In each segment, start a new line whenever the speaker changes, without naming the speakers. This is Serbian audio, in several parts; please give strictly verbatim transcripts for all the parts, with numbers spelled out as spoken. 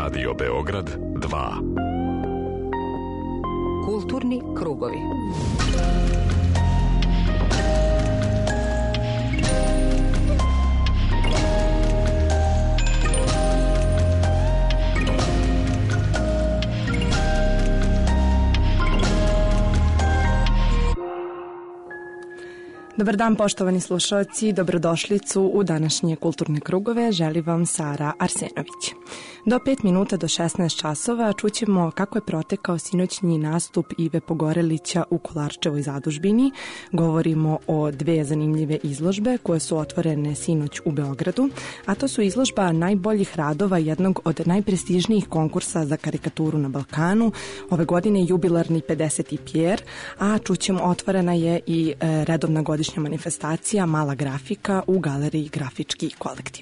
Radio Beograd dva.
Kulturni krugovi.
Dobar dan, poštovani slušalci, dobrodošlicu u današnje kulturne krugove, želi vam Sara Arsenović. Do pet minuta do šesnaest časova čućemo kako je protekao sinoćnji nastup Ive Pogorelića u Kolarčevoj zadužbini. Govorimo o dve zanimljive izložbe koje su otvorene sinoć u Beogradu, a to su izložba najboljih radova jednog od najprestižnijih konkursa za karikaturu na Balkanu, ove godine jubilarni pedeseti Pjer, a čućemo otvorena je i redovna godišnja manifestacija Mala grafika u galeriji Grafički kolektiv.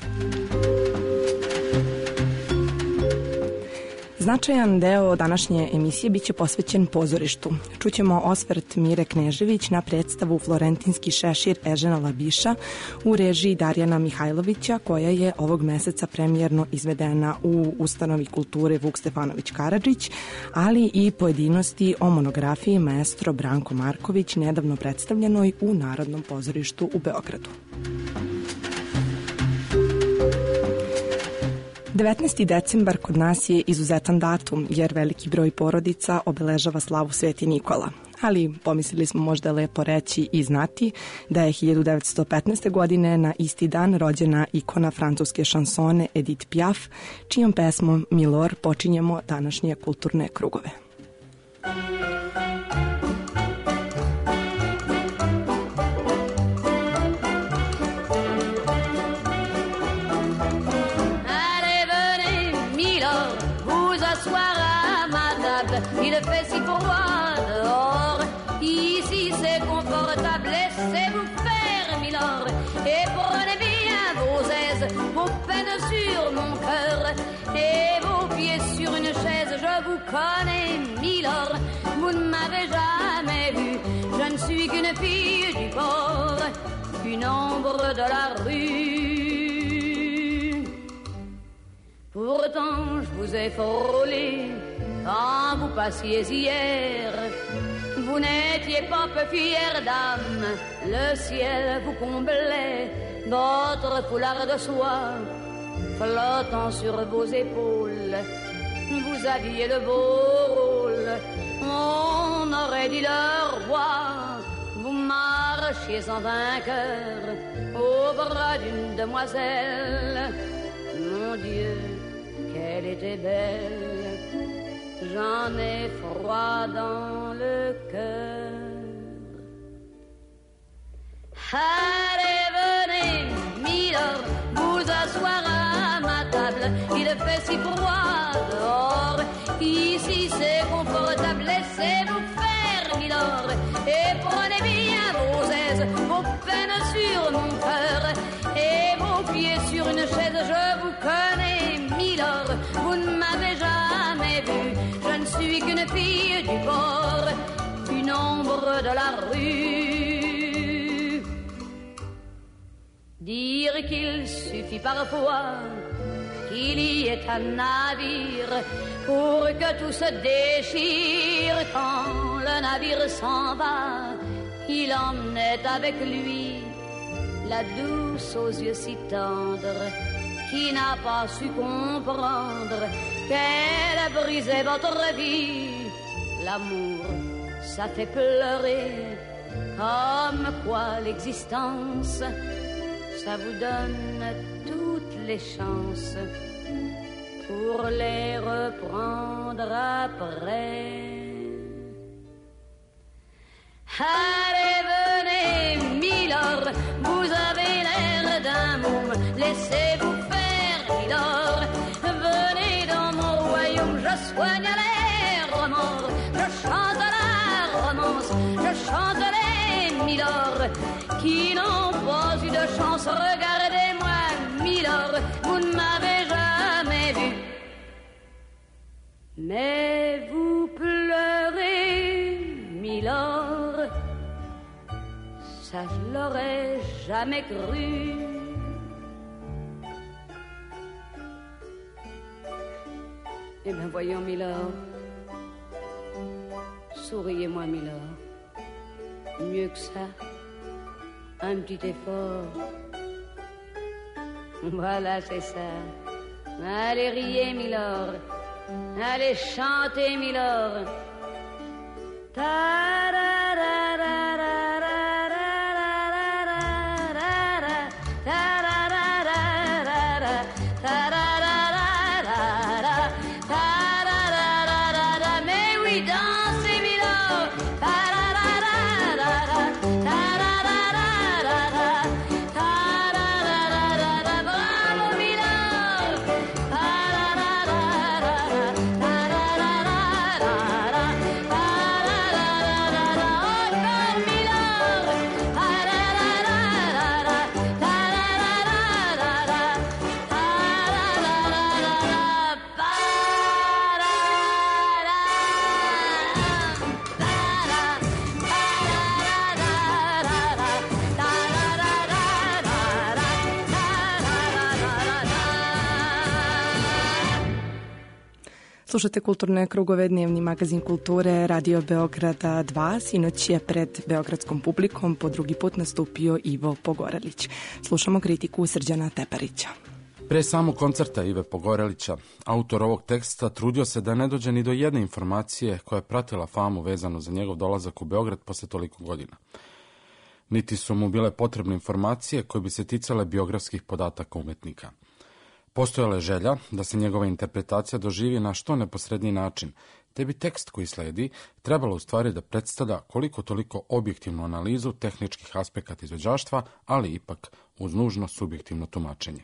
Značajan deo današnje emisije biće posvećen pozorištu. Čućemo osvrt Mire Knežević na predstavu Florentinski šešir Ežena Labiša u režiji Darijana Mihajlovića, koja je ovog meseca premijerno izvedena u Ustanovi kulture Vuk Stefanović Karadžić, ali i pojedinosti o monografiji maestro Branko Marković, nedavno predstavljenoj u Narodnom pozorištu u Beogradu. devetnaesti decembar kod nas je izuzetan datum, jer veliki broj porodica obeležava slavu Sveti Nikola. Ali pomislili smo možda lepo reći i znati da je hiljadu devetsto petnaeste. godine na isti dan rođena ikona francuske šansone Edith Piaf, čijom pesmom Milor počinjemo današnje kulturne krugove.
Il fait si froid dehors, ici c'est confortable, laissez-vous faire, milord, et prenez bien vos aises, vos peines sur mon cœur, et vos pieds sur une chaise, je vous connais, milord, vous ne m'avez jamais vu, je ne suis qu'une fille du port, une ombre de la rue. Pourtant je vous ai frôlé quand vous passiez hier, vous n'étiez pas peu fière dame, le ciel vous comblait, votre foulard de soie flottant sur vos épaules, vous aviez de beaux rôles, on aurait dit le roi, vous marchiez en vainqueur au bras d'une demoiselle, mon Dieu, qu'elle était belle. J'en ai froid dans le cœur. Allez, venez, milord, vous asseoir à ma table. Il fait si froid dehors, ici c'est confortable. Laissez-vous faire, milord, et prenez bien vos aises, vos peines sur mon cœur, et vos pieds sur une chaise. Je vous connais, milord, vous ne m'avez jamais vu. Je ne suis qu'une fille du port, une ombre de la rue. Dire qu'il suffit parfois qu'il y ait un navire pour que tout se déchire. Quand le navire s'en va, il emmenait avec lui la douce aux yeux si tendres qui n'a pas su comprendre qu'elle a brisé votre vie. L'amour, ça fait pleurer, comme quoi l'existence, ça vous donne toutes les chances pour les reprendre après. Allez, venez, milord, vous avez l'air d'un môme, laissez-vous faire, milord, venez dans mon royaume, je soigne les remords, je chante la romance, je chante les milord, qui n'ont pas eu de chance, regardez-moi, milord, vous ne m'avez jamais vu, mais vous pleurez, milord, ça je l'aurais jamais cru. Eh bien, voyons, Milord. Souriez-moi, Milord. Mieux que ça, un petit effort. Voilà, c'est ça. Allez, riez, Milord. Allez, chantez, Milord. Mais oui, dansez, Milord. Bravo, Milord.
Slušate Kulturne krugove, dnevni magazin kulture Radio Beograda dva. Sinoć je pred beogradskom publikom po drugi put nastupio Ivo Pogorelić. Slušamo kritiku Srđana Teparića.
Pre samog koncerta Ive Pogorelića, autor ovog teksta trudio se da ne dođe ni do jedne informacije koja je pratila famu vezanu za njegov dolazak u Beograd posle toliko godina. Niti su mu bile potrebne informacije koje bi se ticale biografskih podataka umetnika. Postojala je želja da se njegova interpretacija doživi na što neposredniji način, te bi tekst koji sledi trebalo u stvari da predstavlja koliko toliko objektivnu analizu tehničkih aspekata izvođaštva, ali ipak uz nužno subjektivno tumačenje.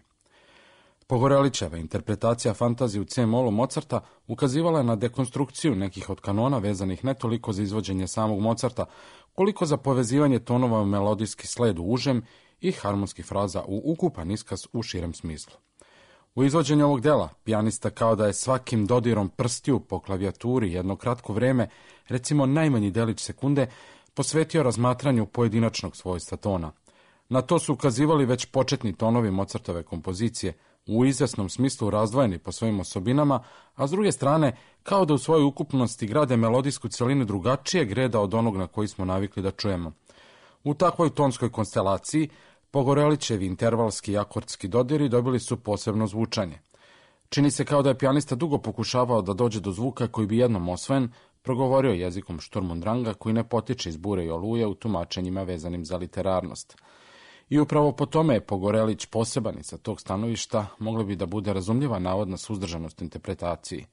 Pogorelićeva interpretacija fantazije u C-molu Mozarta ukazivala je na dekonstrukciju nekih od kanona vezanih ne toliko za izvođenje samog Mozarta, koliko za povezivanje tonova u melodijski sled u užem i harmonskih fraza u ukupan iskaz u širem smislu. U izvođenju ovog dela, pijanista kao da je svakim dodirom prstiju po klavijaturi jedno kratko vreme, recimo najmanji delić sekunde, posvetio razmatranju pojedinačnog svojstva tona. Na to su ukazivali već početni tonovi Mozartove kompozicije, u izvesnom smislu razdvojeni po svojim osobinama, a s druge strane, kao da u svojoj ukupnosti grade melodijsku celinu drugačijeg reda od onog na koji smo navikli da čujemo. U takvoj tonskoj konstelaciji, Pogorelićevi intervalski i akordski dodiri dobili su posebno zvučanje. Čini se kao da je pijanista dugo pokušavao da dođe do zvuka koji bi jednom osvojen, progovorio jezikom Sturm und Dranga koji ne potiče iz bure i oluje u tumačenjima vezanim za literarnost. I upravo po tome je Pogorelić poseban i sa tog stanovišta mogla bi da bude razumljiva navodna suzdržanost interpretaciji.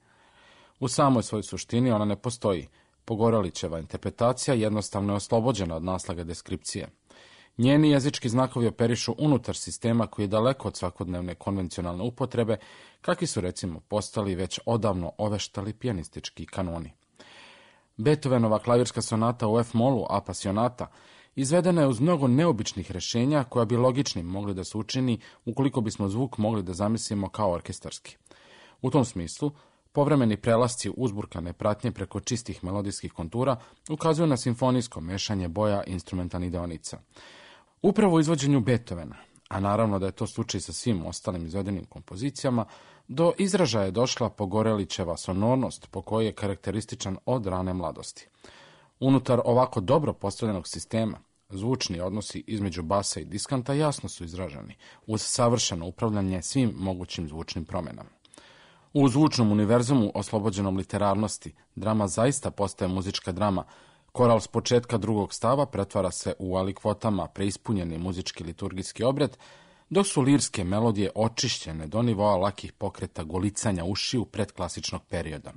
U samoj svojoj suštini ona ne postoji. Pogorelićeva interpretacija jednostavno je oslobođena od naslaga deskripcije. Njeni jezički znakovi operišu unutar sistema koji je daleko od svakodnevne konvencionalne upotrebe, kakvi su recimo postali već odavno oveštali pijanistički kanoni. Beethovenova klavirska sonata u F-molu Apasionata izvedena je uz mnogo neobičnih rešenja koja bi logičnim mogli da se učini ukoliko bismo zvuk mogli da zamislimo kao orkestarski. U tom smislu, povremeni prelasci uzburkane pratnje preko čistih melodijskih kontura ukazuju na simfonijsko mešanje boja instrumentalnih deonica. Upravo u izvođenju Beethovena, a naravno da je to slučaj sa svim ostalim izvedenim kompozicijama, do izražaja je došla Pogorelićeva sonornost po kojoj je karakterističan od rane mladosti. Unutar ovako dobro postavljenog sistema, zvučni odnosi između basa i diskanta jasno su izraženi, uz savršeno upravljanje svim mogućim zvučnim promenama. U zvučnom univerzumu oslobođenom literarnosti, drama zaista postaje muzička drama. Koral s početka drugog stava pretvara se u alikvotama preispunjeni muzički liturgijski obred, dok su lirske melodije očišćene do nivoa lakih pokreta golicanja ušiju predklasičnog perioda.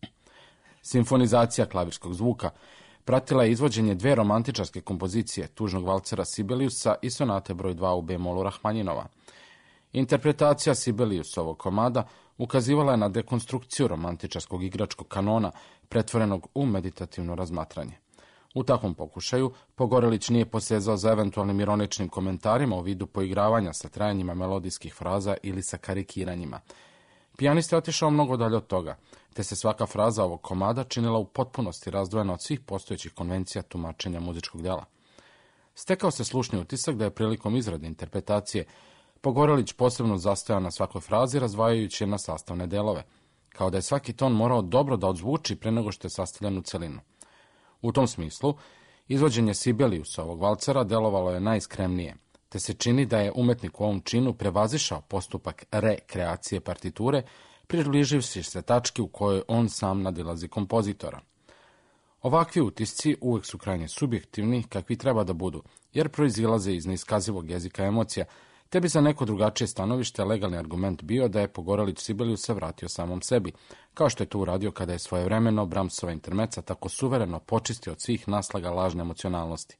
Simfonizacija klavirskog zvuka pratila je izvođenje dve romantičarske kompozicije, tužnog valcera Sibeliusa i sonate broj dva u B-molu Rahmaninova. Interpretacija Sibeliusovog komada ukazivala je na dekonstrukciju romantičarskog igračkog kanona, pretvorenog u meditativno razmatranje. U takvom pokušaju, Pogorelić nije posezao za eventualnim ironičnim komentarima u vidu poigravanja sa trajanjima melodijskih fraza ili sa karikiranjima. Pijanista je otišao mnogo dalje od toga, te se svaka fraza ovog komada činila u potpunosti razdvojena od svih postojećih konvencija tumačenja muzičkog dela. Stekao se slušni utisak da je prilikom izrade interpretacije Pogorelić posebno zastojao na svakoj frazi, razdvajajući je na sastavne delove. kao da je svaki ton morao dobro da odzvuči pre nego što je sastavljen u celinu. U tom smislu, izvođenje Sibeliusa ovog valcera delovalo je najiskremnije, te se čini da je umetnik u ovom činu prevazišao postupak rekreacije partiture, približivši se tački u kojoj on sam nadilazi kompozitora. Ovakvi utisci uvek su krajnje subjektivni, kakvi treba da budu, jer proizilaze iz neiskazivog jezika emocija, te bi za neko drugačije stanovište legalni argument bio da je Pogorelić Sibeliusa vratio samom sebi, kao što je to uradio kada je svojevremeno Brahmsova intermeca tako suvereno počistio od svih naslaga lažne emocionalnosti.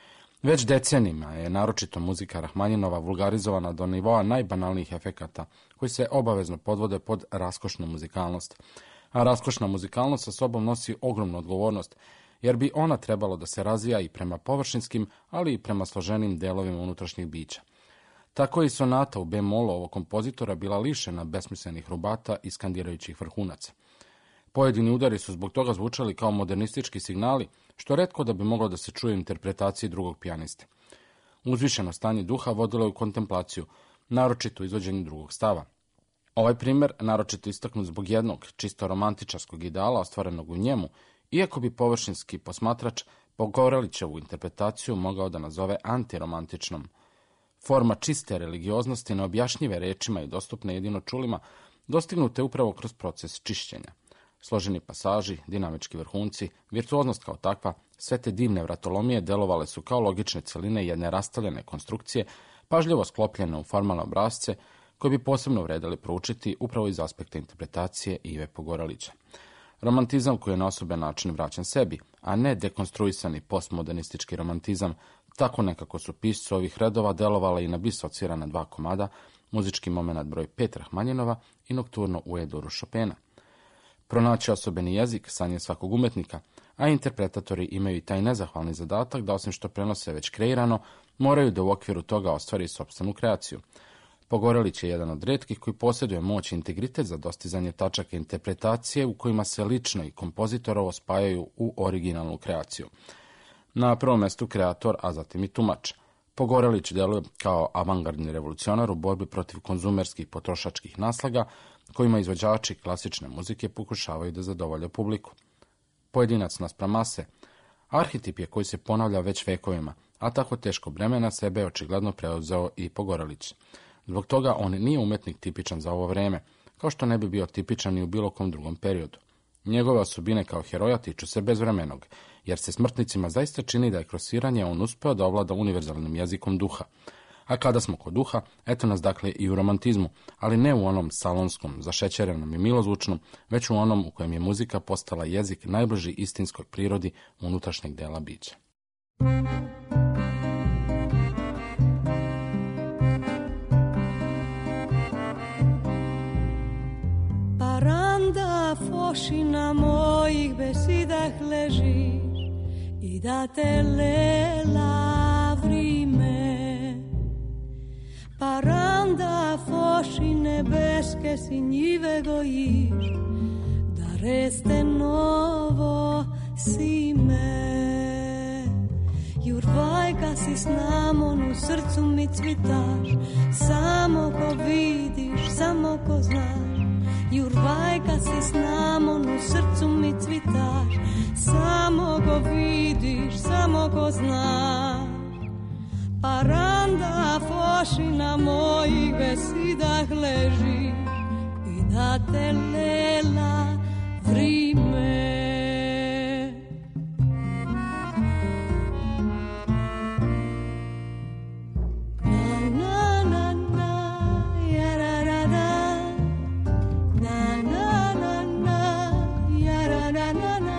Već decenijima je naročito muzika Rahmanjinova vulgarizovana do nivoa najbanalnijih efekata, koji se obavezno podvode pod raskošnu muzikalnost. A raskošna muzikalnost sa sobom nosi ogromnu odgovornost, jer bi ona trebalo da se razvija i prema površinskim, ali i prema složenim delovima unutrašnjih bića. Tako je i sonata u bemolu ovog kompozitora bila lišena besmislenih rubata i skandirajućih vrhunaca. Pojedini udari su zbog toga zvučali kao modernistički signali, što retko da bi moglo da se čuje u interpretaciji drugog pijaniste. Uzvišeno stanje duha vodilo je u kontemplaciju, naročito u izvođenju drugog stava. Ovaj primer naročito istaknut zbog jednog čisto romantičarskog ideala ostvarenog u njemu, iako bi površinski posmatrač Pogorelićevu interpretaciju mogao da nazove antiromantičnom. Forma čiste religioznosti, neobjašnjive rečima i dostupne jedino čulima, dostignute upravo kroz proces čišćenja. Složeni pasaži, dinamički vrhunci, virtuoznost kao takva, sve te divne vratolomije delovale su kao logične celine jedne rastavljene konstrukcije, pažljivo sklopljene u formalne obrazce, koji bi posebno vredeli proučiti upravo iz aspekta interpretacije Ive Pogorelića. Romantizam koji je na osoben način vraćan sebi, a ne dekonstruisani postmodernistički romantizam, tako nekako su pisci ovih redova delovale i na bisocirana dva komada, muzički momenat broj pet Rahmanjinova i nokturno u E-duru Chopina. Pronaći osobeni jezik sanje svakog umetnika, a interpretatori imaju i taj nezahvalni zadatak da osim što prenose već kreirano, moraju da u okviru toga ostvari sopstvenu kreaciju. Pogorelić je jedan od retkih koji posjeduje moć i integritet za dostizanje tačaka interpretacije u kojima se lično i kompozitorovo spajaju u originalnu kreaciju. Na prvom mestu kreator, a zatim i tumač. Pogorelić deluje kao avangardni revolucionar u borbi protiv konzumerskih potrošačkih naslaga, kojima izvođači klasične muzike pokušavaju da zadovolje publiku. Pojedinac naspram mase, arhetip je koji se ponavlja već vekovima, a tako teško breme na sebe je očigledno preuzeo i Pogorelić. Zbog toga on nije umetnik tipičan za ovo vreme, kao što ne bi bio tipičan i u bilo kom drugom periodu. Njegove osobine kao heroja tiču se bezvremenog, jer se smrtnicima zaista čini da je kroz sviranje on uspeo da ovlada univerzalnim jezikom duha. A kada smo kod duha, eto nas dakle i u romantizmu, ali ne u onom salonskom, zašećerenom i milozvučnom, već u onom u kojem je muzika postala jezik najbliži istinskoj prirodi unutrašnjeg dela bića.
Paranda fošina mojih besidah ležiš i da te lela vrime. Paranda foši nebeske si njive gojiš, da reste novo sime. Jurvajka si s namon, u srcu mi cvitaš, samo ko vidiš, samo ko znaš. Jurvajka si s namon, u srcu mi cvitaš, samo ko vidiš, samo ko znaš. Paranda fošina mojih besidah leži i da te lela vrime. Na na na na ja ra ra ra, na na na na ja ra ra ra ra.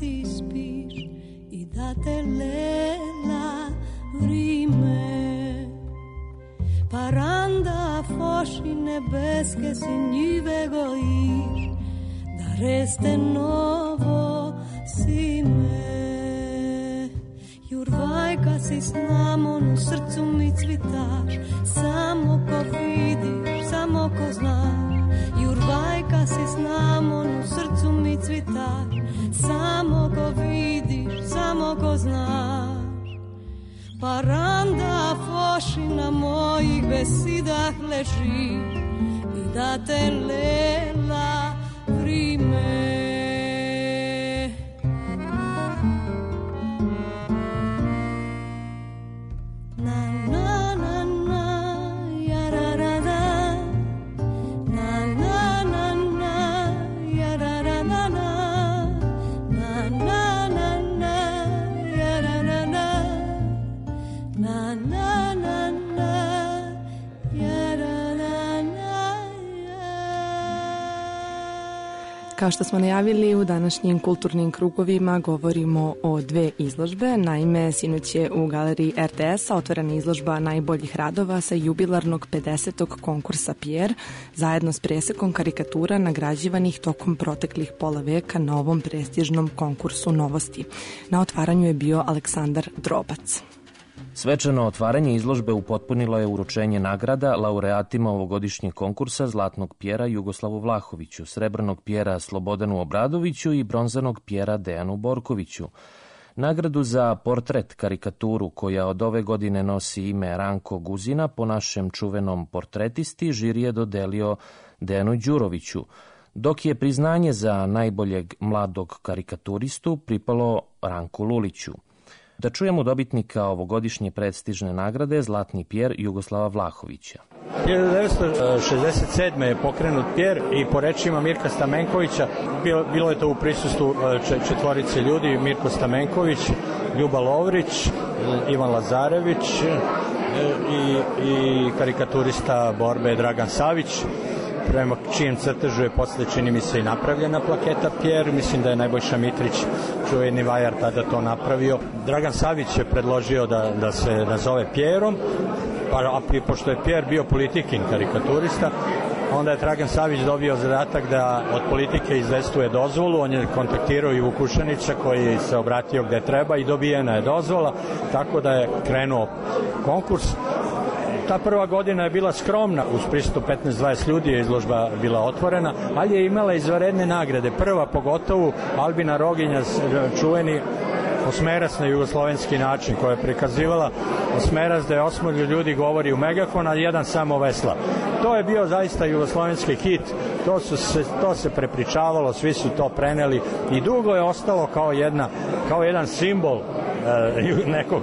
ti spiš i da te lela vrime. Paranda foši nebeske si njive gojiš, da reste novo si me. Jurvajka si s namom, u srcu mi cvitaš, samo ko vidiš, samo ko znaš. Jurvajka si s namom, u srcu mi cvitaš, samo ko vidiš, samo ko znaš. Paranda fošina mojih besidah leži i da te lela vrime.
Kao što smo najavili, u današnjim kulturnim krugovima govorimo o dve izložbe. Naime, sinoć je u galeriji er te es-a otvorena izložba najboljih radova sa jubilarnog pedesetog konkursa Pjer, zajedno s presekom karikatura nagrađivanih tokom proteklih pola veka na ovom prestižnom konkursu novosti. Na otvaranju je bio Aleksandar Drobac.
Svečano otvaranje izložbe upotpunilo je uručenje nagrada laureatima ovogodišnjeg konkursa Zlatnog Pjera Jugoslavu Vlahoviću, Srebrnog Pjera Slobodanu Obradoviću i Bronzanog Pjera Dejanu Borkoviću. Nagradu za portret karikaturu, koja od ove godine nosi ime Ranko Guzina, po našem čuvenom portretisti, žiri je dodelio Dejanu Đuroviću, dok je priznanje za najboljeg mladog karikaturistu pripalo Ranku Luliću. Da čujemo dobitnika ovogodišnje prestižne nagrade Zlatni Pjer Jugoslava Vlahovića.
hiljadu devetsto šezdeset sedme. je pokrenut Pjer i po rečima Mirka Stamenkovića, bilo, bilo je to u prisustvu četvorice ljudi, Mirko Stamenković, Ljuba Lovrić, Ivan Lazarević i, i karikaturista borbe Dragan Savić, prema čijem crtežu je posle, čini mi se, i napravljena plaketa Pjer. Mislim da je Nebojša Mitrić, čuveni vajar, tada to napravio. Dragan Savić je predložio da, da se nazove Pjerom, pa, a pošto je Pjer bio politikin karikaturista, onda je Dragan Savić dobio zadatak da od politike izvestuje dozvolu. On je kontaktirao i Vukušanića, koji se obratio gde treba i dobijena je dozvola, tako da je krenuo konkurs. Ta prva godina je bila skromna, uz pristup petnaest dvadeset ljudi je izložba bila otvorena, ali je imala izvanredne nagrade. Prva pogotovo Albina Roginja, čuveni osmerac na jugoslovenski način, koja je prikazivala osmerac da je osmoro ljudi govori u megafon, a jedan samo vesla. To je bio zaista jugoslovenski hit, to, su se, to se prepričavalo, svi su to preneli i dugo je ostalo kao, jedna, kao jedan simbol nekog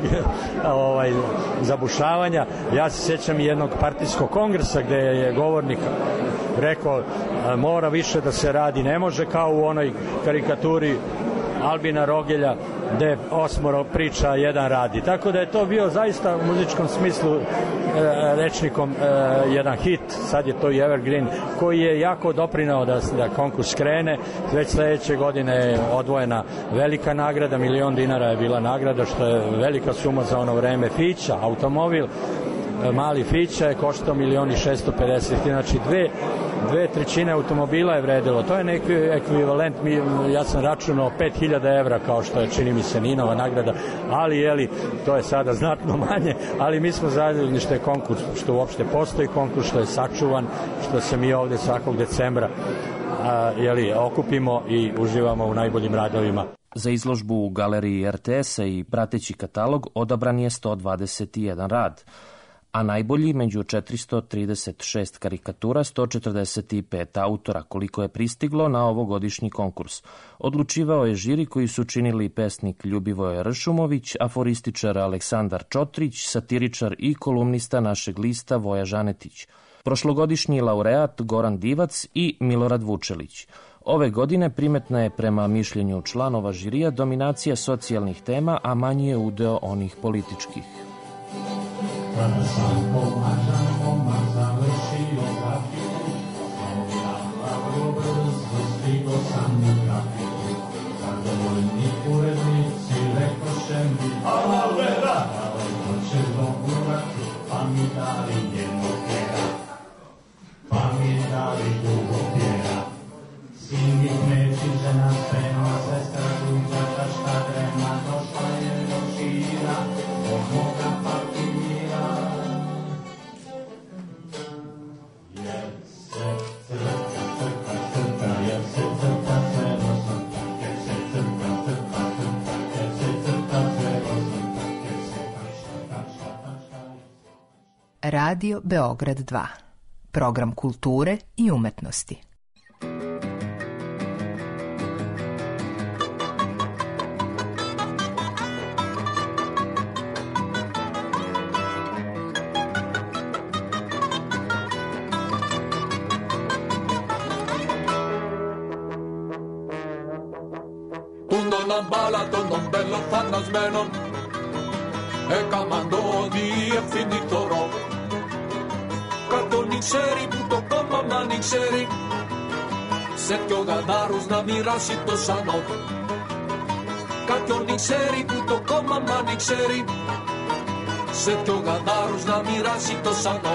ovaj, zabušavanja. Ja se sjećam i jednog partijskog kongresa gde je govornik rekao mora više da se radi, ne može kao u onoj karikaturi Albina Rogelja gde osmoro priča, jedan radi. Tako da je to bio zaista u muzičkom smislu e, rečnikom e, jedan hit, sad je to i evergreen, koji je jako doprinao da, da konkurs krene. Već sledeće godine je odvojena velika nagrada, milion dinara je bila nagrada, što je velika suma za ono vreme. Fića, automobil, mali Fića je koštao milion i šesto pedeset, znači dve dve trećine automobila je vredilo. To je neki ekvivalent, ja sam računao pet hiljada evra, kao što je, čini mi se, Ninova nagrada, ali jeli, to je sada znatno manje, ali mi smo zadovoljni što je konkurs, što uopšte postoji konkurs, što je sačuvan, što se mi ovde svakog decembra a, jeli, okupimo i uživamo u najboljim radovima.
Za izložbu u galeriji er te es-a i prateći katalog odabran je sto dvadeset jedan rad, a najbolji među četiristo trideset šest karikatura, sto četrdeset pet autora, koliko je pristiglo na ovogodišnji konkurs. Odlučivao je žiri koji su činili pesnik Ljubivoje Ršumović, aforističar Aleksandar Čotrić, satiričar i kolumnista našeg lista Voja Žanetić, prošlogodišnji laureat Goran Divac i Milorad Vučelić. Ove godine primetna je, prema mišljenju članova žirija, dominacija socijalnih tema, a manji je udeo onih političkih. Kada sam pomažan, pomak završio grafiju, ovdje vrlo brzo stigo sam u grafiju, zadovoljni
Radio Beograd dva. Program kulture i umetnosti.
Μπάλατον των πελοφανασμένων έκαμαν το διευθυντικό ροκ. Κάποιον ξέρει που το κόμμα μ' αν ξέρει σε δυο γαδάρους να μοιράσει το σανό. Κάποιον ξέρει που το κόμμα μ' αν ξέρει σε δυο γαδάρους να μοιράσει το σανό.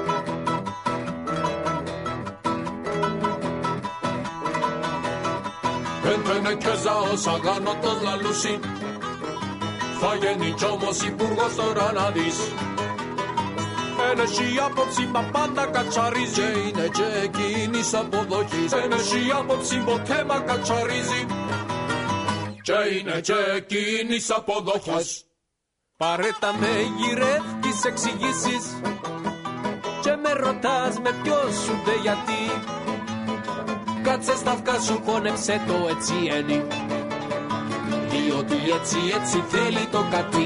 Έντρενε και ζαός αγάνωτος λαλούσι, θα γίνει κι όμως υπουργός τώρα να δεις. Είναι η άποψη μα πάντα κατσαρίζει και είναι και εκείνης αποδοχής. Είναι η άποψη ποτέ μα κατσαρίζει και είναι και εκείνης αποδοχής. Παρέτα με γυρεύκεις εξηγήσεις και με ρωτάς με ποιος σου δε γιατί. Κάτσε στα αυκά σου, χώνεψε το έτσι ένι, διότι έτσι έτσι θέλει το κάτι.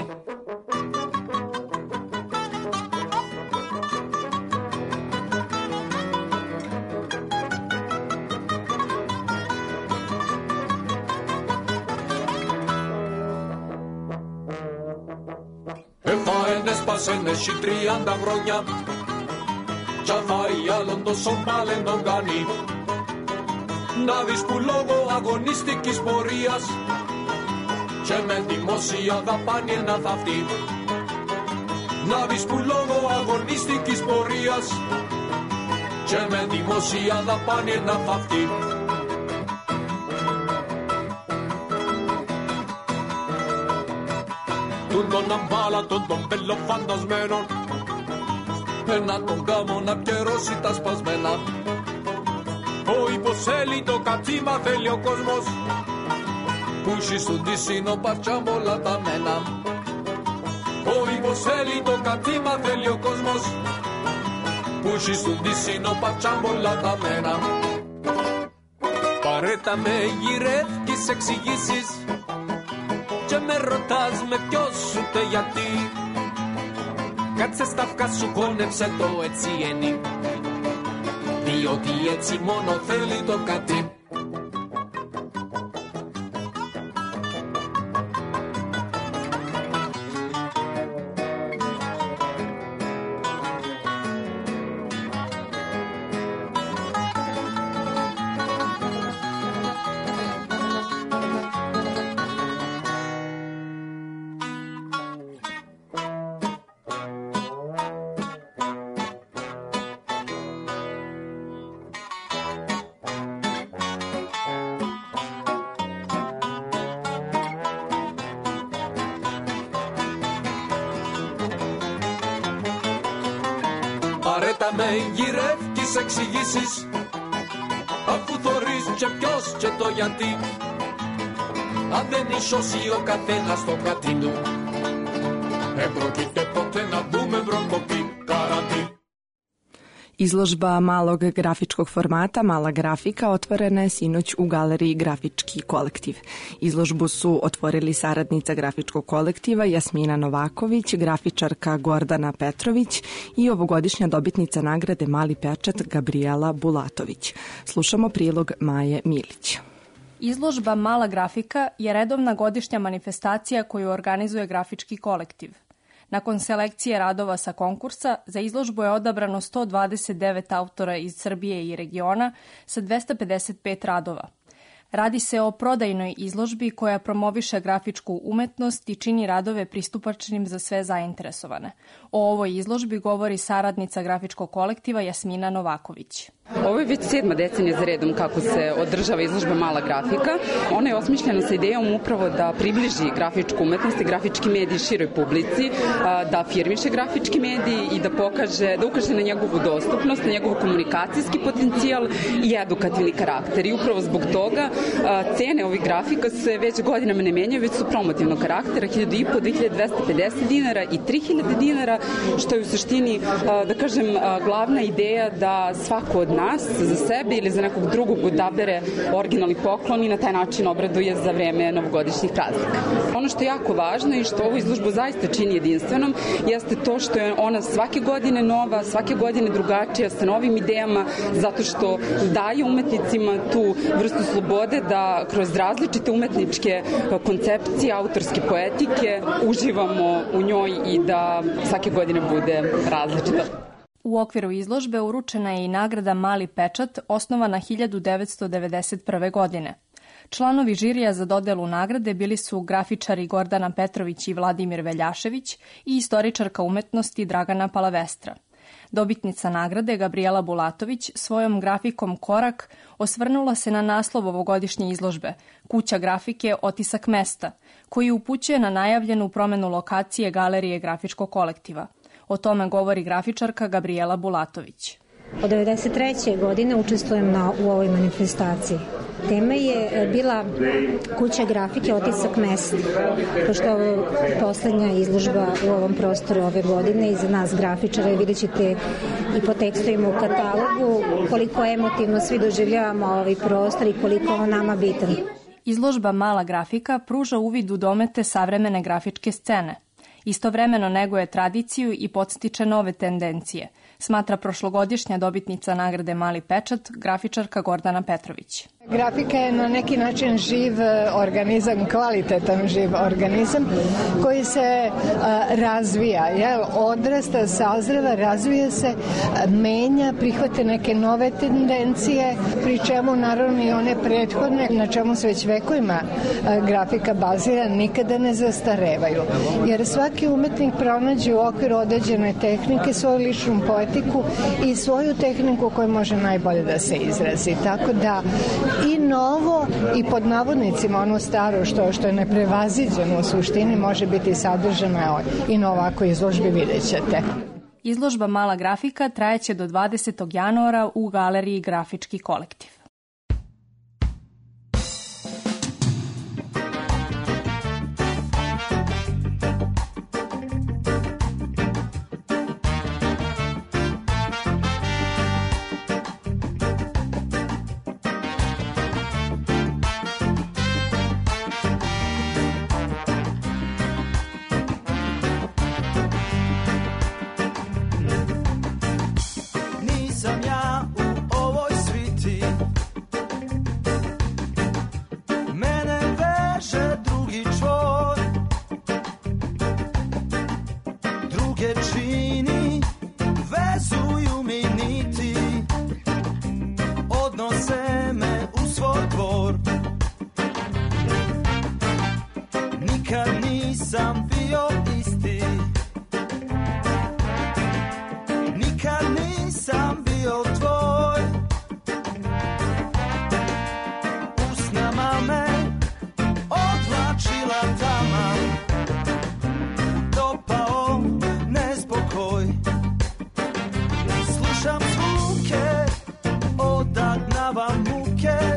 Εφάεν έσπασεν εσύ τριάντα χρόνια κι αφάει άλλον τόσο πάλεν τον κάνει. Να δεις που λόγω αγωνιστικής πορείας και με δημόσια δαπάνη ένα θαυτή. Να δεις που λόγω αγωνιστικής πορείας και με δημόσια δαπάνη ένα θαυτή. Τούν τον αμπάλατον των πελοφαντασμένων ένα τον κάμω να πιερώσει τα σπασμένα. Ο υποσέλιτο κατήμα θέλει ο κόσμος που έχει στον τίσινο παρτσάμ όλα τα μένα. Ο υποσέλιτο κατήμα θέλει ο κόσμος που έχει στον τίσινο παρτσάμ όλα τα μένα. Παρέτα με γυρεύκεις εξηγήσεις και με ρωτάς με ποιος σου τε γιατί. Κάτσε στα αυκά σου, χώνεψε το έτσι ένι, διότι έτσι μόνο θέλει το κάτι. Παρέτα με γυρεύκεις εξηγήσεις αφού θωρείς και ποιος και το γιατί. Αν δεν ισώσει ο καθένας το κάτι του, επρόκειται ποτέ να μπούμε βροκοπή καραντή.
Izložba malog grafičkog formata Mala grafika otvorena je sinoć u galeriji Grafički kolektiv. Izložbu su otvorili saradnica grafičkog kolektiva Jasmina Novaković, grafičarka Gordana Petrović i ovogodišnja dobitnica nagrade Mali pečat Gabriela Bulatović. Slušamo prilog Maje Milić.
Izložba Mala grafika je redovna godišnja manifestacija koju organizuje grafički kolektiv. Nakon selekcije radova sa konkursa, za izložbu je odabrano sto dvadeset devet autora iz Srbije i regiona sa dvesta pedeset pet radova. Radi se o prodajnoj izložbi koja promoviše grafičku umetnost i čini radove pristupačnim za sve zainteresovane. O ovoj izložbi govori saradnica grafičkog kolektiva Jasmina Novaković.
Ovo je već sedma decenija za redom kako se održava izložba Mala grafika. Ona je osmišljena sa idejom upravo da približi grafičku umetnost i grafički medij široj publici, da afirmiše grafički medij i da pokaže, da ukaže na njegovu dostupnost, na njegov komunikacijski potencijal i edukativni karakter. I upravo zbog toga cene ovih grafika se već godinama ne menjaju, već su promotivnog karaktera, hiljadu i po, dve hiljade dvesta pedeset dinara i tri hiljade dinara, što je u suštini, da kažem, glavna ideja da svako od nas za sebe ili za nekog drugog odabere originalni poklon i na taj način obraduje za vreme novogodišnjih praznika. Ono što je jako važno i što ovu izložbu zaista čini jedinstvenom jeste to što je ona svake godine nova, svake godine drugačija, sa novim idejama, zato što daje umetnicima tu vrstu slobode da kroz različite umetničke koncepcije, autorske poetike uživamo u njoj i da svake godine bude različita.
U okviru izložbe uručena je i nagrada Mali pečat, osnovana hiljadu devetsto devedeset prve. godine. Članovi žirija za dodelu nagrade bili su grafičari Gordana Petrović i Vladimir Veljašević i istoričarka umetnosti Dragana Palavestra. Dobitnica nagrade Gabrijela Bulatović svojom grafikom Korak osvrnula se na naslov ovogodišnje izložbe Kuća grafike Otisak mesta, koji upućuje na najavljenu promenu lokacije Galerije grafičkog kolektiva. O tome govori grafičarka Gabrijela Bulatović.
Od devedeset treće. godine učestvujem na, u ovoj manifestaciji. Tema je bila Kuća grafike Otisak mesta, pošto je ovo poslednja izložba u ovom prostoru ove godine i za nas grafičare vidjet ćete i po tekstovima u katalogu koliko emotivno svi doživljavamo ovaj prostor i koliko on nama bitan.
Izložba Mala grafika pruža uvid u domete savremene grafičke scene. Istovremeno neguje tradiciju i podstiče nove tendencije, smatra prošlogodišnja dobitnica nagrade Mali pečat, grafičarka Gordana Petrović.
Grafika je na neki način živ organizam, kvalitetan živ organizam koji se a, razvija, jel? Odrasta, sazreva, razvija se, menja, prihvate neke nove tendencije, pri čemu naravno i one prethodne, na čemu se već vekovima a, grafika bazira, nikada ne zastarevaju. Jer svaki umetnik pronađe u okviru određene tehnike svoju ličnu poetiku i svoju tehniku koju može najbolje da se izrazi. Tako da i novo i pod navodnicima ono staro što, što je neprevaziđeno u suštini može biti sadržano i na ovakvoj izložbi, vidjet ćete.
Izložba Mala grafika trajeće do dvadesetog januara u Galeriji Grafički kolektiv.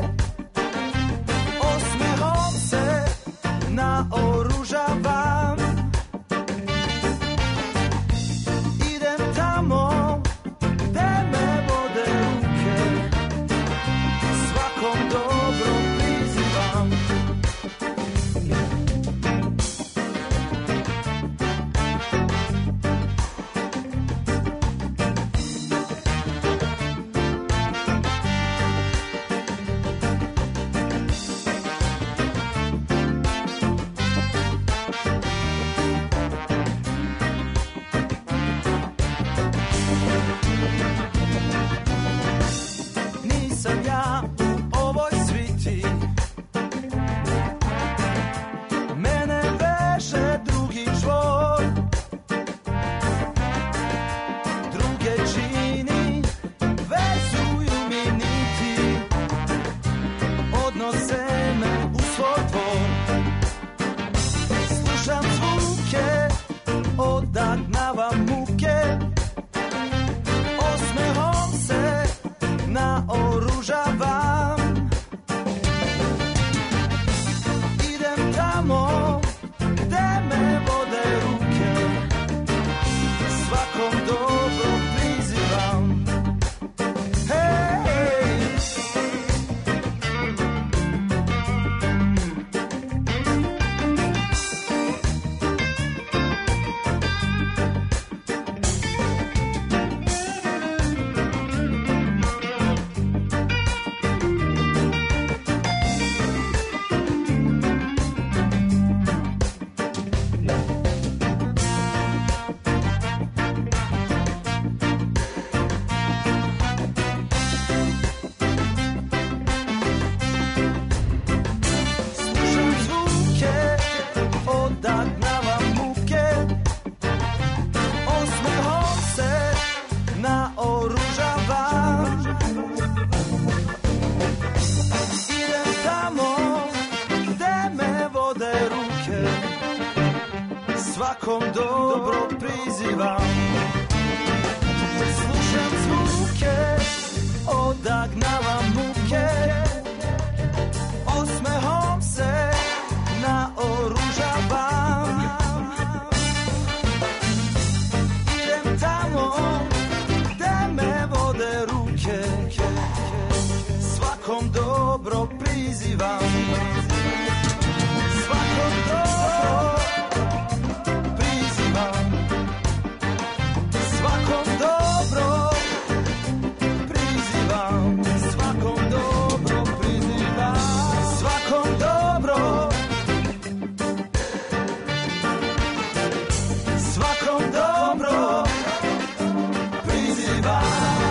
Naoružavam svakom dobro prizivam. Slušam zvuke, odagnavam muke, osmehom se naoružavam. Idem tamo gde me vode ruke, svakom dobro prizivam. Svakom dobro prizivam. Svakom dobro prizivam. Svakom dobro prizivam. Svakom dobro. Svakom dobro prizivam.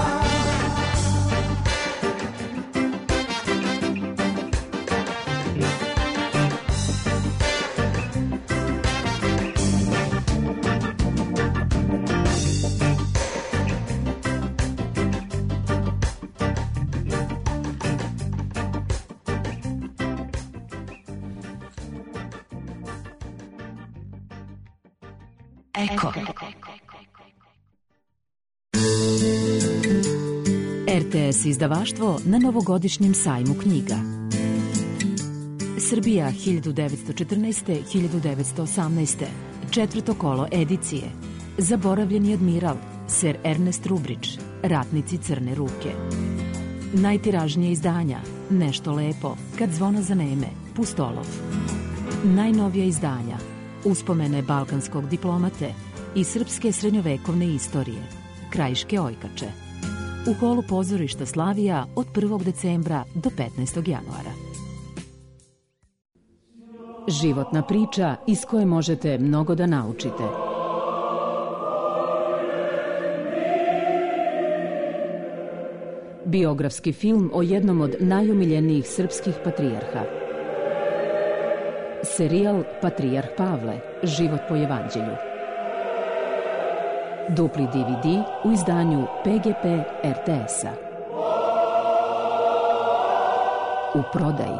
Eko. R T S izdavaštvo na novogodišnjem sajmu knjiga. Srbija hiljadu devetsto četrnaeste do hiljadu devetsto osamnaeste. Četvrto kolo edicije. Zaboravljeni admiral, Ser Ernest Rubrić, Ratnici crne ruke. Najtiražnije izdanja, Nešto lepo, Kad zvona zaneme, Pustolov. Najnovija izdanja, Uspomene balkanskog diplomate i srpske srednjovekovne istorije, Krajiške ojkače. U holu pozorišta Slavija od prvog decembra do petnaestog januara. Životna priča iz koje možete mnogo da naučite. Biografski film o jednom od najomiljenijih srpskih patrijarha. Serijal Patrijarh Pavle, život po evanđelju. Dupli D V D u izdanju P G P R T S-a. U prodaji.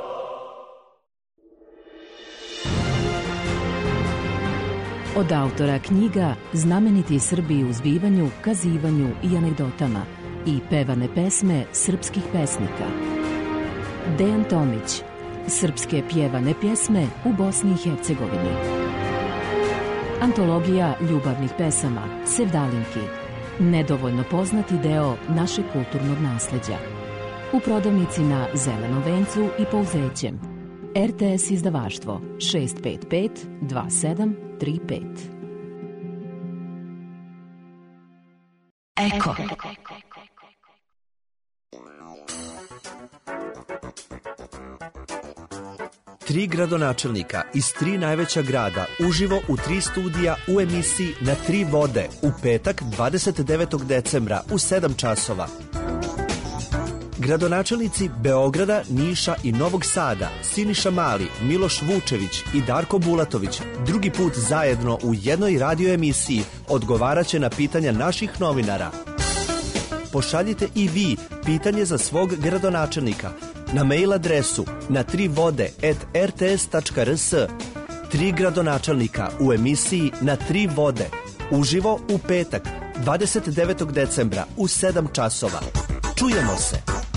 Od autora knjiga Znameniti Srbi u zbivanju, kazivanju i anegdotama i pevane pesme srpskih pesnika. Dejan Tomić, Srpske pjevane pjesme u Bosni i Hercegovini. Antologija ljubavnih pesama, Sevdalinki, nedovoljno poznati deo našeg kulturnog nasleđa. U prodavnici na Zelenom vencu i Pouzećem. R T S izdavaštvo šest pet pet dva sedam tri pet. Eko.
Tri gradonačelnika iz tri najveća grada uživo u tri studija u emisiji Na tri vode u petak dvadeset devetog decembra u sedam časova. Gradonačelnici Beograda, Niša i Novog Sada, Siniša Mali, Miloš Vučević i Darko Bulatović drugi put zajedno u jednoj radio emisiji odgovaraće na pitanja naših novinara. Pošaljite i vi pitanje za svog gradonačelnika na mail adresu na tri vode at r t s tačka r s. Tri gradonačelnika u emisiji Na tri vode uživo u petak dvadeset devetog decembra u sedam časova. Čujemo se.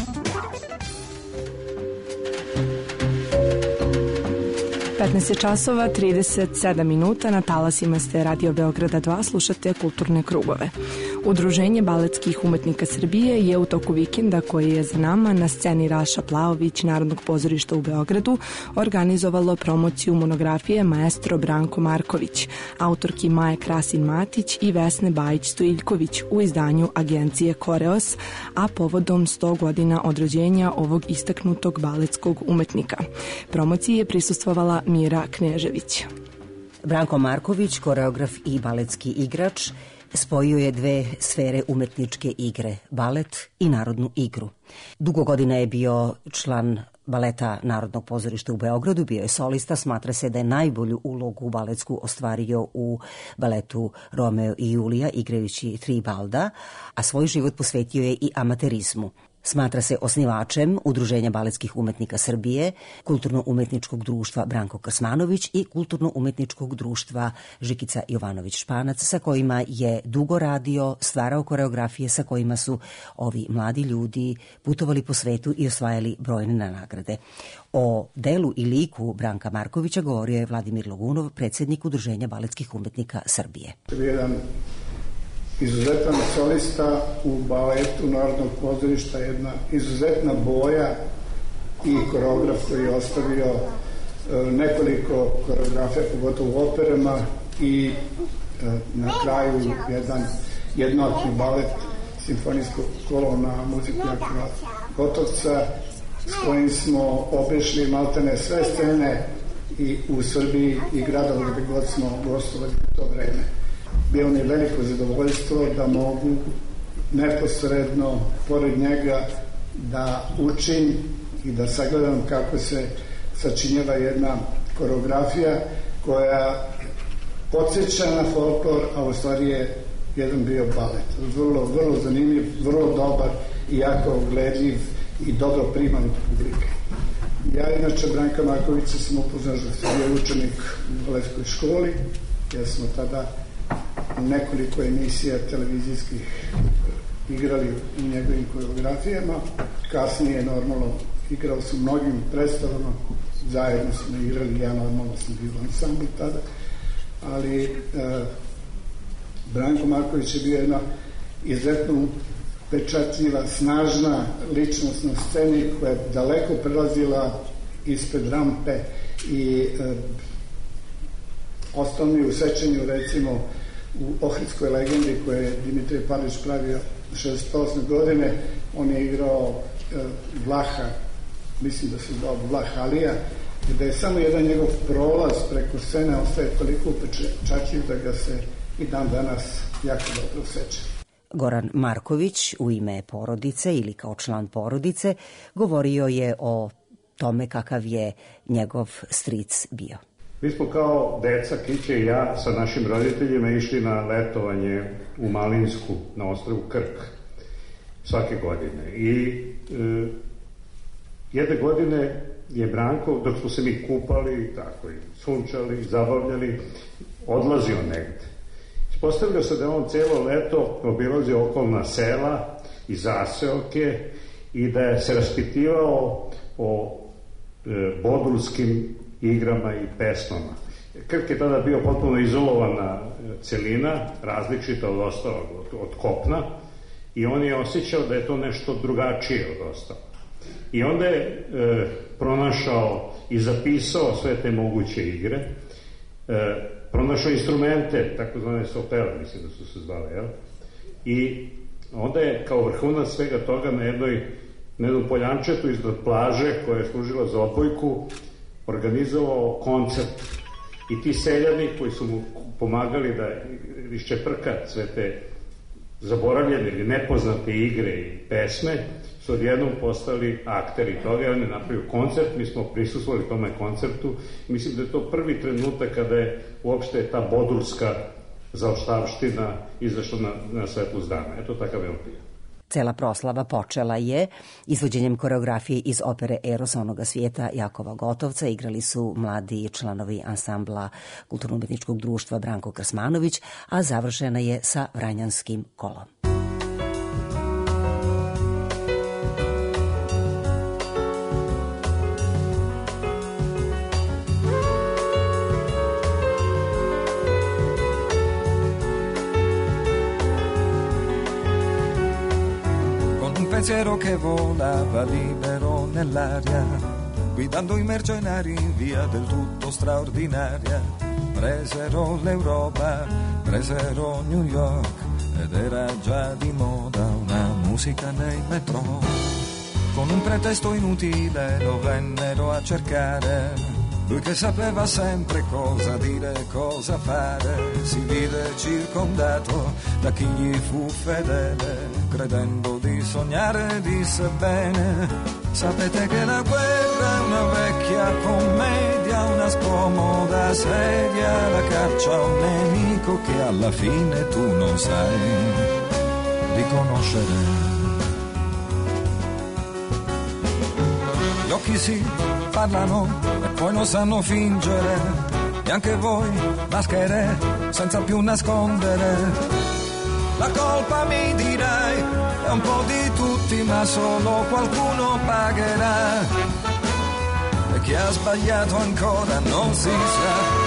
petnaest časova trideset sedam minuta, na talasima ste Radio Beograda dva, slušate Kulturne krugove. Udruženje baletskih umetnika Srbije je u toku vikenda koji je za nama na sceni Raša Plaović Narodnog pozorišta u Beogradu organizovalo promociju monografije maestro Branko Marković, autorki Maje Krasin Matić i Vesne Bajić Stojiljković u izdanju agencije Koreos, a povodom sto godina od rođenja ovog istaknutog baletskog umetnika. Promociji je prisustvovala Mira Knežević.
Branko Marković, koreograf i baletski igrač, spojio je dve sfere umetničke igre, balet i narodnu igru. Dugo godina je bio član baleta Narodnog pozorišta u Beogradu, bio je solista, smatra se da je najbolju ulogu baletsku ostvario u baletu Romeo i Julija igrajući Tribalda, a svoj život posvetio je i amaterizmu. Smatra se osnivačem Udruženja baletskih umetnika Srbije, Kulturno-umetničkog društva Branko Krsmanović i Kulturno-umetničkog društva Žikica Jovanović-Španac, sa kojima je dugo radio, stvarao koreografije sa kojima su ovi mladi ljudi putovali po svetu i osvajali brojne nagrade. O delu i liku Branka Markovića govorio je Vladimir Logunov, predsjednik Udruženja baletskih umetnika Srbije.
Jedan izuzetan solista u baletu Narodnog pozorišta, jedna izuzetna boja i koreograf koji je ostavio nekoliko koreografija, pogotovo u operama, i na kraju jedan jednotni balet simfonijskog kolo na muziku Jakova Gotovca, s kojim smo obišli maltene sve scene i u Srbiji i gradova gde god smo gostovali u to vreme. Bilo mi veliko zadovoljstvo da mogu neposredno pored njega da učim i da sagledam kako se sačinjava jedna koreografija koja podsjeća na folklor, a u stvari je jedan bio balet. Vrlo, vrlo zanimljiv, vrlo dobar i jako gledljiv i dobro priman publike. Ja inače Branka Markovića sam upoznao da sam bio učenik u baletskoj školi, jer smo tada nekoliko emisija televizijskih igrali u njegovim koreografijama. Kasnije normalno igrao sam mnogim predstavama, zajedno smo igrali, ja normalno sam bio ansambl tada, ali e, Branko Marković je bio jedna izuzetno pečatljiva, snažna ličnost na sceni koja je daleko prelazila ispred rampe i e, ostao mi u sećanju recimo u Ohridskoj legendi koje je Dimitrije Palić pravio šezdeset osme godine. On je igrao e, Vlaha, mislim da se zvao Vlah Alija, gde je samo jedan njegov prolaz preko scene ostaje toliko upečatljiv da ga se i dan danas jako dobro seća.
Goran Marković u ime porodice ili kao član porodice govorio je o tome kakav je njegov stric bio.
Mi smo kao deca, Kiće i ja, sa našim roditeljima išli na letovanje u Malinsku, na ostrvu Krk, svake godine. I e, jedne godine je Branko, dok smo se mi kupali, tako i sunčali, zabavljali, odlazio negde. Ispostavljao se da je on cijelo leto obilazio okolna sela i zaseoke i da je se raspitivao o e, bodulskim igrama i pesmama. Krk je tada bio potpuno izolovana celina, različita od ostalog, od, od kopna, i on je osjećao da je to nešto drugačije od ostalog. I onda je e, pronašao i zapisao sve te moguće igre, e, pronašao instrumente, takozvane sopele, mislim da su se zvale, jel? I onda je kao vrhunac svega toga na jednoj, na jednom poljančetu iznad plaže koja je služila za odbojku organizovao koncert. I ti seljani koji su mu pomagali da iščeprka sve te zaboravljene ili nepoznate igre i pesme, su odjednom postali akteri toga. On je napravio koncert, mi smo prisustvovali tome koncertu. Mislim da je to prvi trenutak kada je uopšte ta bodulska zaoštavština izašla na, na svetlost dana. Eto, takav je on bio.
Cela proslava počela je izvođenjem koreografije iz opere Eros onoga svijeta Jakova Gotovca. Igrali su mladi članovi ansambla Kulturno-umetničkog društva Branko Krsmanović, a završena je sa Vranjanskim kolom.
Pensiero che volava libero nell'aria, guidando immersionari in via del tutto straordinaria. Presero l'Europa, presero New York, ed era già di moda una musica nei metro. Con un pretesto inutile lo vennero a cercare, lui che sapeva sempre cosa dire e cosa fare. Si vide circondato da chi gli fu fedele, credendo di sognare disse bene: sapete che la guerra è una vecchia commedia, una scomoda sedia, la caccia a un nemico che alla fine tu non sai riconoscere. gli occhi si parlano e poi non sanno fingere, e anche voi maschere senza più nascondere. La colpa mi direi è un po' di tutti, ma solo qualcuno pagherà, e chi ha sbagliato ancora non si sa.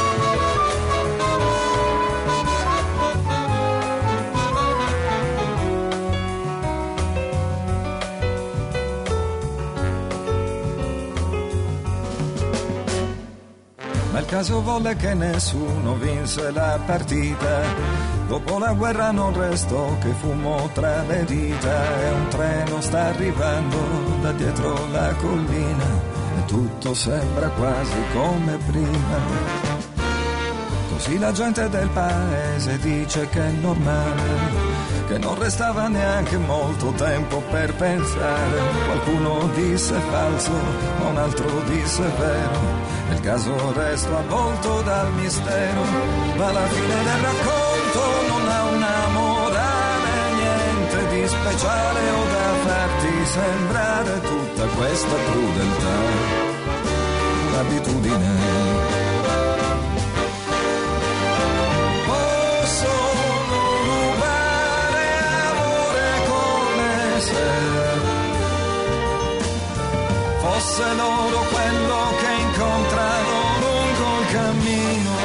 Ma il caso volle che nessuno vinse la partita. Dopo la guerra non restò che fumo tra le dita, e un treno sta arrivando da dietro la collina e tutto sembra quasi come prima. Così la gente del paese dice che è normale, che non restava neanche molto tempo per pensare. Qualcuno disse falso, ma un altro disse vero. Il caso resta avvolto dal mistero, ma alla fine del racconto non ha una morale, niente di speciale o da farti sembrare tutta questa crudeltà un'abitudine. Possono rubare amore come se fosse loro quello che incontrano lungo il cammino.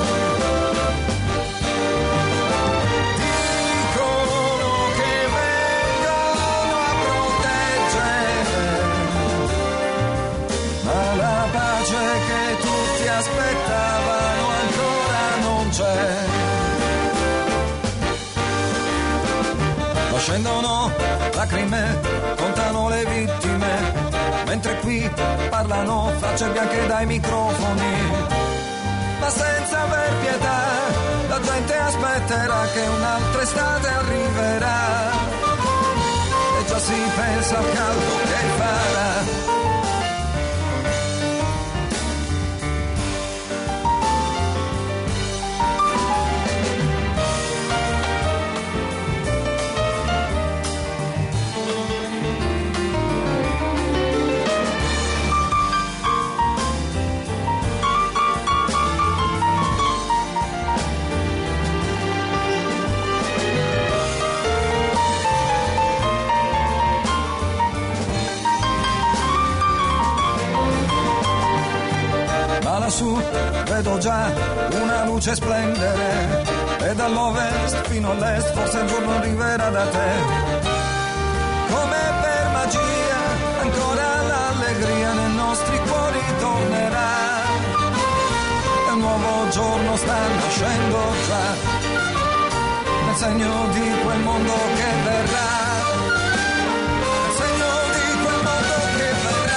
Dicono che vengono a proteggere, ma la pace che tutti aspettavano ancora non c'è. Ma scendono lacrime, contano le vittime, mentre qui parlano facce bianche dai microfoni, ma senza aver pietà. La gente aspetterà che un'altra estate arriverà, e già si pensa al caldo che farà. Lassù vedo già una luce splendere, e dall'ovest fino all'est forse il giorno arriverà da te. Come per magia ancora l'allegria nei nostri cuori tornerà, e un nuovo giorno sta nascendo già, nel segno di quel mondo che verrà, nel segno di quel mondo che verrà.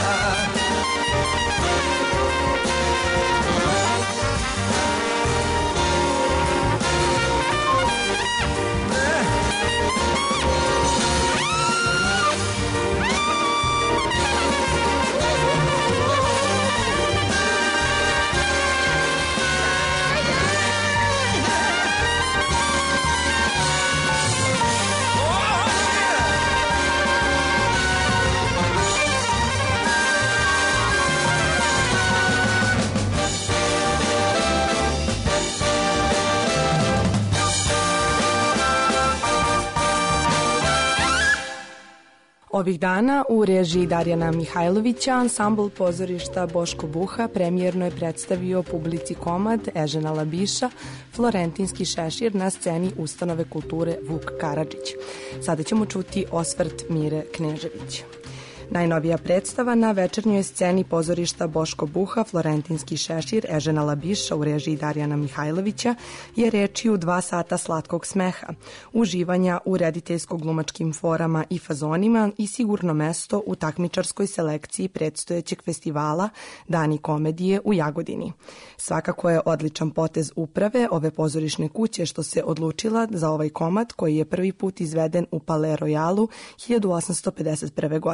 Ovih dana u režiji Darjana Mihajlovića ansambl pozorišta Boško Buha premijerno je predstavio publici komad Ežena Labiša Florentinski šešir na sceni Ustanove kulture Vuk Karadžić. Sada ćemo čuti osvrt Mire Knežević. Najnovija predstava na večernjoj sceni pozorišta Boško Buha, Florentinski šešir, Ežena Labiša u režiji Darjana Mihajlovića je rečju dva sata slatkog smeha, uživanja u rediteljsko-glumačkim forama i fazonima i sigurno mesto u takmičarskoj selekciji predstojećeg festivala Dani komedije u Jagodini. Svakako je odličan potez uprave ove pozorišne kuće što se odlučila za ovaj komad koji je prvi put izveden u Palais Royalu hiljadu osamsto pedeset prve. godine.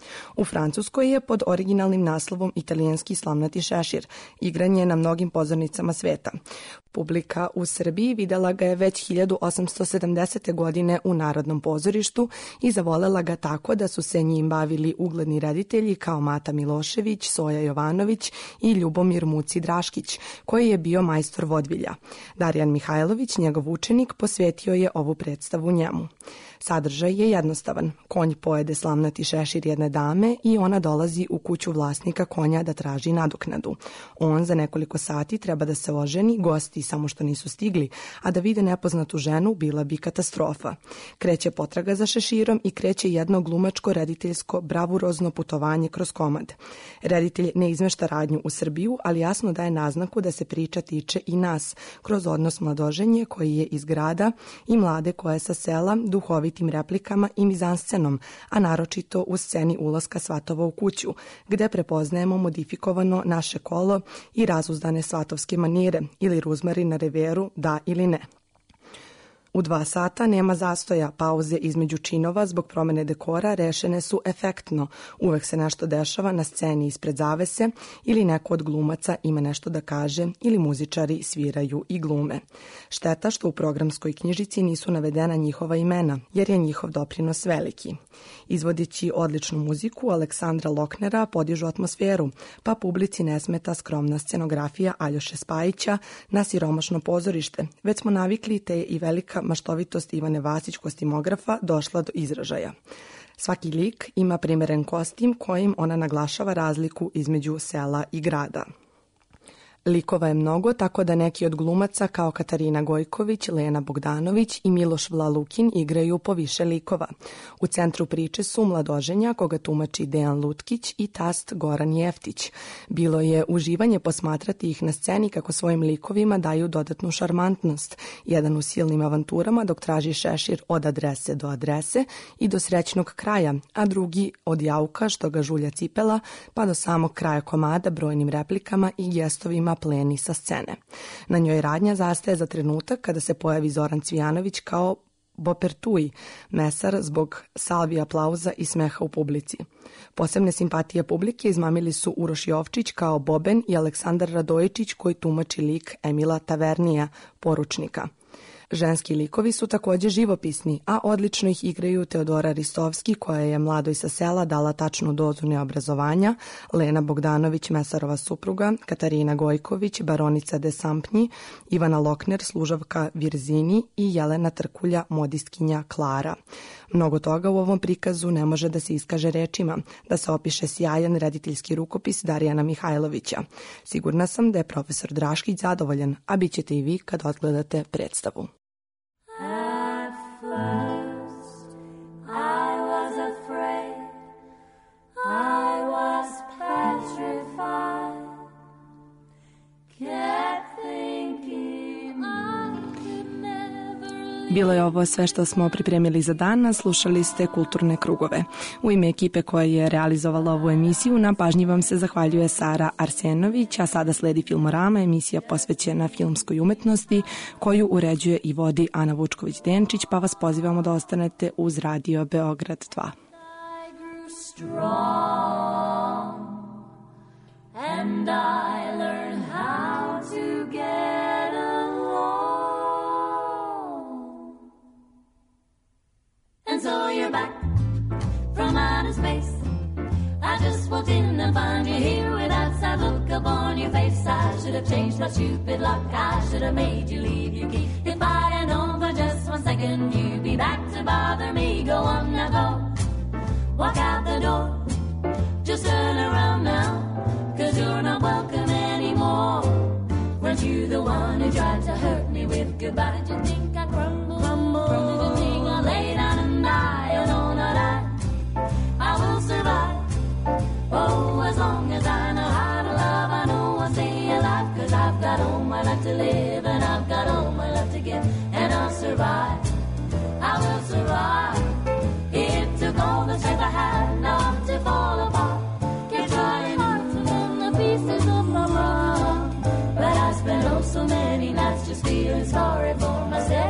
U Francuskoj je pod originalnim naslovom Italijanski slamnati šešir. Igran je na mnogim pozornicama sveta. Publika u Srbiji videla ga je već hiljadu osamsto sedamdesete. godine u Narodnom pozorištu i zavolela ga tako da su se njim bavili ugledni reditelji kao Mata Milošević, Soja Jovanović i Ljubomir Muci Draškić, koji je bio majstor vodvilja. Darijan Mihajlović, njegov učenik, posvetio je ovu predstavu njemu. Sadržaj je jednostavan. Konj pojede slamnati šešir jedne dame i ona dolazi u kuću vlasnika konja da traži nadoknadu. On za nekoliko sati treba da se oženi, gosti samo što nisu stigli, a da vide nepoznatu ženu bila bi katastrofa. Kreće potraga za šeširom i kreće jedno glumačko-rediteljsko bravurozno putovanje kroz komad. Reditelj ne izmešta radnju u Srbiju, ali jasno daje naznaku da se priča tiče i nas, kroz odnos mladoženje koji je iz grada i mlade koje sa sela, duhovitim replikama i mizanscenom, a naročito u sceni ulaska svatova u kuću, gde prepoznajemo modifikovano naše kolo i razuzdane svatovske manire ili ruzmari na reveru, da ili ne. U dva sata nema zastoja, pauze između činova zbog promene dekora rešene su efektno. Uvek se nešto dešava na sceni ispred zavese ili neko od glumaca ima nešto da kaže ili muzičari sviraju i glume. Šteta što u programskoj knjižici nisu navedena njihova imena, jer je njihov doprinos veliki. Izvodeći odličnu muziku Aleksandra Loknera podižu atmosferu, pa publici ne smeta skromna scenografija Aljoše Spajića na siromašno pozorište. Već smo navikli te je i velika maštovitost Ivane Vasić kostimografa došla do izražaja. Svaki lik ima primeren kostim kojim ona naglašava razliku između sela i grada. Likova je mnogo, tako da neki od glumaca kao Katarina Gojković, Lena Bogdanović i Miloš Vlalukin igraju po više likova. U centru priče su mladoženja koga tumači Dejan Lutkić i tast Goran Jeftić. Bilo je uživanje posmatrati ih na sceni kako svojim likovima daju dodatnu šarmantnost. Jedan u silnim avanturama dok traži šešir od adrese do adrese i do srećnog kraja, a drugi od jauka što ga žulja cipela pa do samog kraja komada brojnim replikama i gestovima pleni sa scene. Na njoj radnja zastaje za trenutak kada se pojavi Zoran Cvijanović kao Bopertuj, mesar zbog salvi aplauza i smeha u publici. Posebne simpatije publike izmamili su Uroš Jovčić kao Boben i Aleksandar Radojičić koji tumači lik Emila Tavernija, poručnika. Ženski likovi su takođe živopisni, a odlično ih igraju Teodora Ristovski, koja je mladoj sa sela dala tačnu dozu neobrazovanja, Lena Bogdanović, mesarova supruga, Katarina Gojković, baronica de Sampnji, Ivana Lokner, služavka Virzini i Jelena Trkulja, modistkinja Klara. Mnogo toga u ovom prikazu ne može da se iskaže rečima, da se opiše sjajan rediteljski rukopis Darijana Mihajlovića. Sigurna sam da je profesor Draškić zadovoljan, a bit ćete i vi kad odgledate predstavu.
First, I was afraid, I was petrified, kept thinking I could never.
Bilo je ovo sve što smo pripremili za danas, slušali ste Kulturne krugove. U ime ekipe koja je realizovala ovu emisiju, na pažnji vam se zahvaljuje Sara Arsenović, a sada sledi Filmorama, emisija posvećena filmskoj umetnosti, koju uređuje i vodi Ana Vučković-Denčić, pa vas pozivamo da ostanete uz Radio Beograd dva.
And I learned how to get along. And so you're back from outer space. I just walked in and found you here with that sad look upon your face. I should have changed my stupid luck. I should have made you leave your key. If I'd have known for just one second you'd be back to bother me. Go on now, go. Walk out the door. Just turn around now, 'cause you're not welcome anymore. Weren't you the one who tried to hurt me with goodbye? Did you think I crumbled? Crumbled? Did you think I lay down and die? Oh no, not I. I will survive. Oh, as long as I know how to love, I know I'll stay alive. 'Cause I've got all my life to live, and I've got all my life to give, and I'll survive. I will survive. It took all the strength I had not to fall apart. Kept trying hard to mend the pieces of my heart, but I spent oh so many nights just feeling sorry for myself.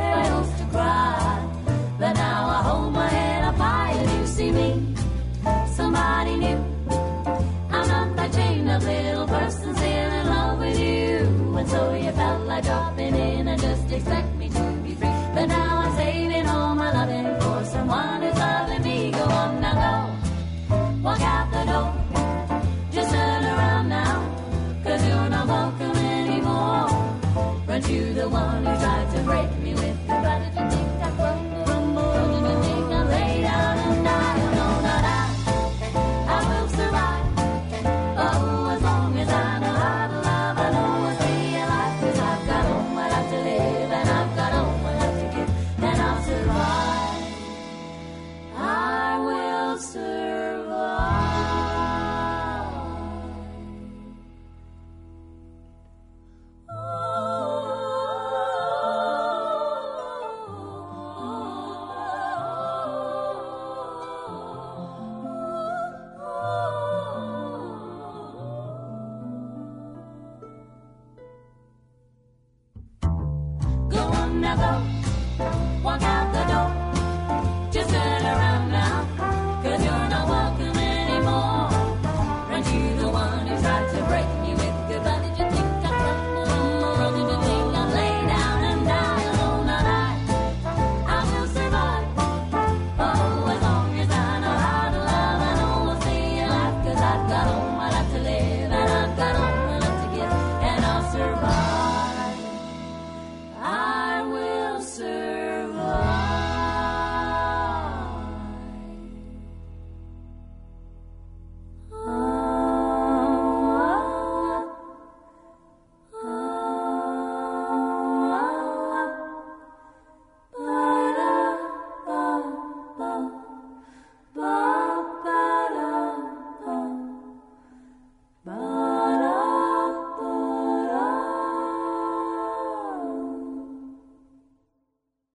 now go. Walk out the door.